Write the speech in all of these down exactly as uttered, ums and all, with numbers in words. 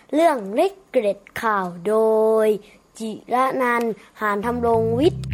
เรื่องเล็กเกร็ดข่าวโดยจิรนันท์ หานธำรงวิทย์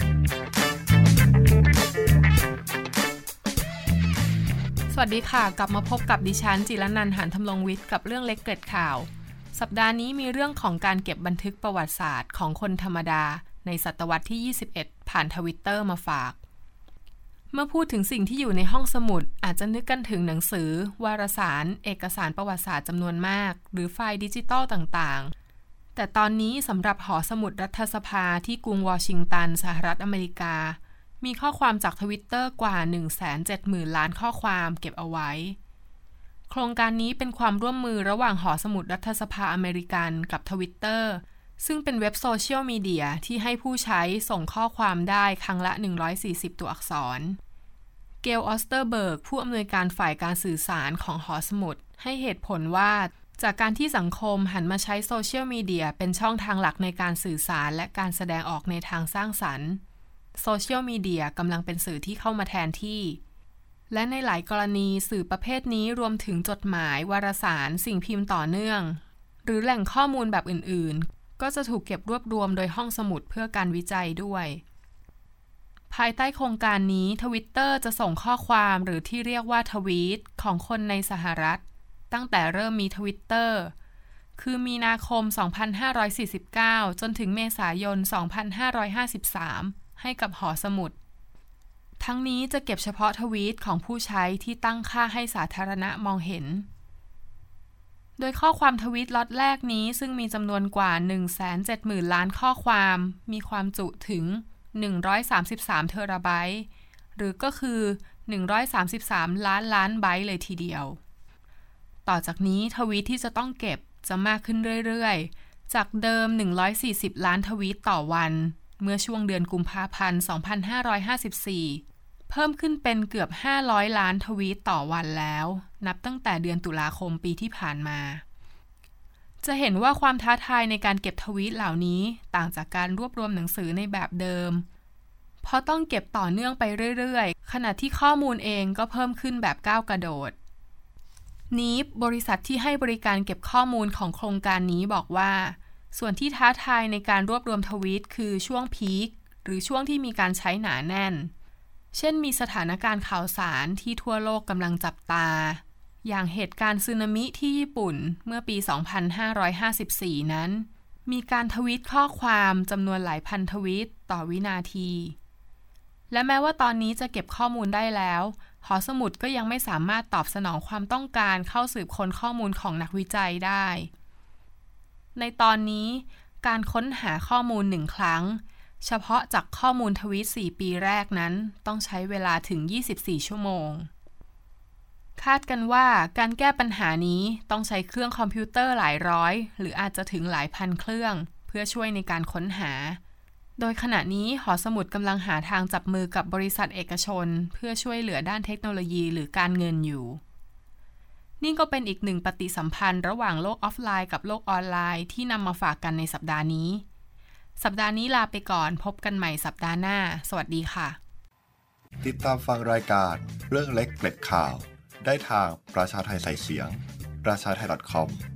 สวัสดีค่ะกลับมาพบกับดิฉันจิรนันท์ หานธำรงวิทย์กับเรื่องเล็กเกร็ดข่าวสัปดาห์นี้มีเรื่องของการเก็บบันทึกประวัติศาสตร์ของคนธรรมดาในศตวรรษที่ยี่สิบเอ็ดผ่าน Twitter มาฝากเมื่อพูดถึงสิ่งที่อยู่ในห้องสมุดอาจจะนึกกันถึงหนังสือวารสารเอกสารประวัติศาสตร์จำนวนมากหรือไฟล์ดิจิตอลต่างๆแต่ตอนนี้สำหรับหอสมุดรัฐสภาที่กรุงวอชิงตันสหรัฐอเมริกามีข้อความจาก Twitter กว่า หนึ่งแสนเจ็ดหมื่น ล้านข้อความเก็บเอาไว้โครงการนี้เป็นความร่วมมือระหว่างหอสมุดรัฐสภาอเมริกันกับ Twitter ซึ่งเป็นเว็บโซเชียลมีเดียที่ให้ผู้ใช้ส่งข้อความได้ครั้งละหนึ่งร้อยสี่สิบตัวอักษรเกล ออสเตอร์เบิร์กผู้อำนวยการฝ่ายการสื่อสารของหอสมุดให้เหตุผลว่าจากการที่สังคมหันมาใช้โซเชียลมีเดียเป็นช่องทางหลักในการสื่อสารและการแสดงออกในทางสร้างสรรค์โซเชียลมีเดียกำลังเป็นสื่อที่เข้ามาแทนที่และในหลายกรณีสื่อประเภทนี้รวมถึงจดหมายวารสารสิ่งพิมพ์ต่อเนื่องหรือแหล่งข้อมูลแบบอื่นๆก็จะถูกเก็บรวบรวมโดยห้องสมุดเพื่อการวิจัยด้วยภายใต้โครงการนี้ Twitter จะส่งข้อความหรือที่เรียกว่าทวีตของคนในสหรัฐตั้งแต่เริ่มมี Twitter คือมีนาคม สองพันห้าร้อยสี่สิบเก้า จนถึงเมษายน สองพันห้าร้อยห้าสิบสาม ให้กับหอสมุดทั้งนี้จะเก็บเฉพาะทวีตของผู้ใช้ที่ตั้งค่าให้สาธารณะมองเห็นโดยข้อความทวีตล็อตแรกนี้ซึ่งมีจำนวนกว่า หนึ่งแสนเจ็ดหมื่น ล้านข้อความมีความจุถึงหนึ่งร้อยสามสิบสามเทราไบต์หรือก็คือหนึ่งร้อยสามสิบสามล้านล้านไบต์เลยทีเดียวต่อจากนี้ทวีตที่จะต้องเก็บจะมากขึ้นเรื่อยๆจากเดิมหนึ่งร้อยสี่สิบล้านทวีตต่อวันเมื่อช่วงเดือนกุมภาพันธ์ สองพันห้าร้อยห้าสิบสี่ เพิ่มขึ้นเป็นเกือบห้าร้อยล้านทวีตต่อวันแล้วนับตั้งแต่เดือนตุลาคมปีที่ผ่านมาจะเห็นว่าความท้าทายในการเก็บทวีตเหล่านี้ต่างจากการรวบรวมหนังสือในแบบเดิมเพราะต้องเก็บต่อเนื่องไปเรื่อยๆขณะที่ข้อมูลเองก็เพิ่มขึ้นแบบก้าวกระโดดนีฟบริษัทที่ให้บริการเก็บข้อมูลของโครงการนี้บอกว่าส่วนที่ท้าทายในการรวบรวมทวีตคือช่วงพีคหรือช่วงที่มีการใช้หนาแน่นเช่นมีสถานการณ์ข่าวสารที่ทั่วโลกกำลังจับตาอย่างเหตุการณ์สึนามิที่ญี่ปุ่นเมื่อปี สองพันห้าร้อยห้าสิบสี่ นั้นมีการทวีตข้อความจำนวนหลายพันทวีตต่อวินาทีและแม้ว่าตอนนี้จะเก็บข้อมูลได้แล้วหอสมุดก็ยังไม่สามารถตอบสนองความต้องการเข้าสืบค้นข้อมูลของนักวิจัยได้ในตอนนี้การค้นหาข้อมูลหนึ่งครั้งเฉพาะจากข้อมูลทวีตสี่ปีแรกนั้นต้องใช้เวลาถึงยี่สิบสี่ชั่วโมงคาดกันว่าการแก้ปัญหานี้ต้องใช้เครื่องคอมพิวเตอร์หลายร้อยหรืออาจจะถึงหลายพันเครื่องเพื่อช่วยในการค้นหาโดยขณะนี้หอสมุดกำลังหาทางจับมือกับบริษัทเอกชนเพื่อช่วยเหลือด้านเทคโนโลยีหรือการเงินอยู่นี่ก็เป็นอีกหนึ่งปฏิสัมพันธ์ระหว่างโลกออฟไลน์กับโลกออนไลน์ที่นำมาฝากกันในสัปดาห์นี้สัปดาห์นี้ลาไปก่อนพบกันใหม่สัปดาห์หน้าสวัสดีค่ะติดตามฟังรายการเรื่องเล็กเกร็ดข่าวได้ทางประชาไทใส่เสียงประชาไท .com